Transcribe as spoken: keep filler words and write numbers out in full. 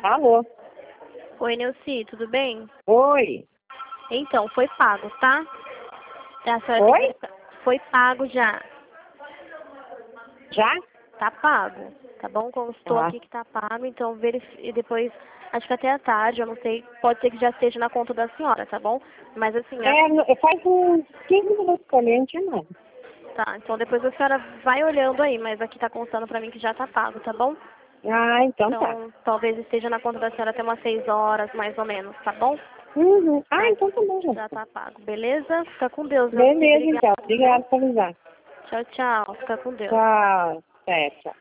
Alô? Oi, Neuci, tudo bem? Oi? Então, foi pago, tá? A senhora Oi? tem que- Foi pago já. Já? Tá pago, tá bom? Constou Tá. aqui que tá pago, então verifique e depois, acho que até a tarde, eu não sei, pode ser que já esteja na conta da senhora, tá bom? Mas assim, a- É, no- faz uns quinze minutos que eu olhei, não tinha nada. tá, então depois a senhora vai olhando aí, mas aqui tá constando pra mim que já tá pago, tá bom? Ah, então tá. Então, talvez esteja na conta da senhora até umas seis horas, mais ou menos, tá bom? Uhum. Ah, Mas então tá bom, já. já tá pago, beleza? Fica com Deus, Neuci, Beleza, obrigada, então. viu? Obrigada por avisar. Tchau, tchau, fica com Deus. Tchau. É, tchau.